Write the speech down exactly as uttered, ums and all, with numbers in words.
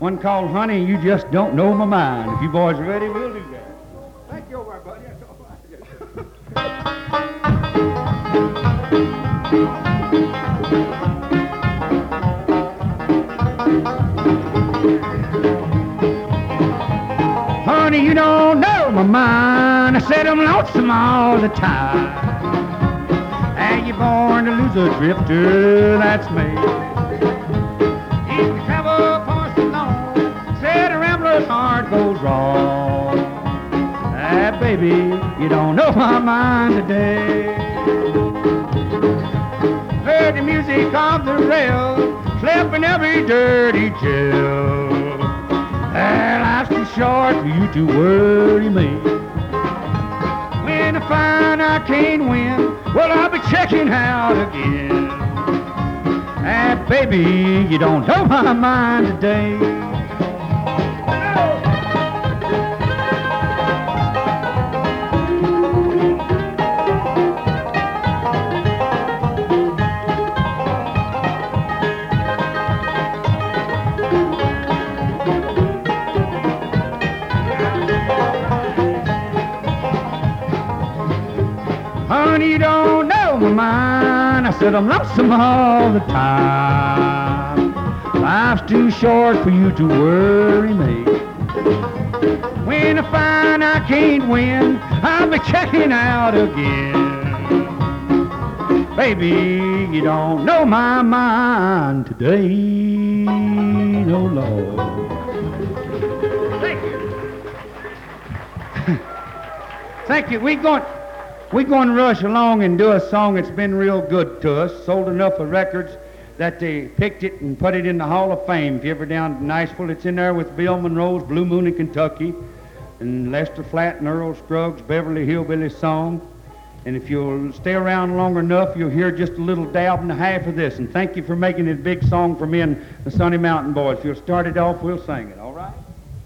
One called Honey, You Just Don't Know My Mind. If you boys are ready, we'll do that. Thank you, over, buddy. That's all right. Honey, you don't know my mind. I said I'm lonesome all the time. And you're born to lose a drifter, that's me. If you travel far so long, said a rambler's heart goes wrong. Ah, baby, you don't know my mind today. Heard the music of the rail, slept in every dirty jail. Ah, life's too short for you to worry me. When I find I can't win, well, I'll be checking out again. Ah, baby, you don't know my mind today. Honey, you don't know my mind. I said I'm lonesome all the time. Life's too short for you to worry me. When I find I can't win, I'll be checking out again. Baby, you don't know my mind today, no Lord. Thank you. Thank you. We going. We're going to rush along and do a song that's been real good to us, sold enough of records that they picked it and put it in the Hall of Fame. If you're ever down to Niceville, it's in there with Bill Monroe's Blue Moon in Kentucky, and Lester Flatt and Earl Scruggs' Beverly Hillbilly Song. And if you'll stay around long enough, you'll hear just a little dab and a half of this. And thank you for making it a big song for me and the Sunny Mountain Boys. If you'll start it off, we'll sing it. All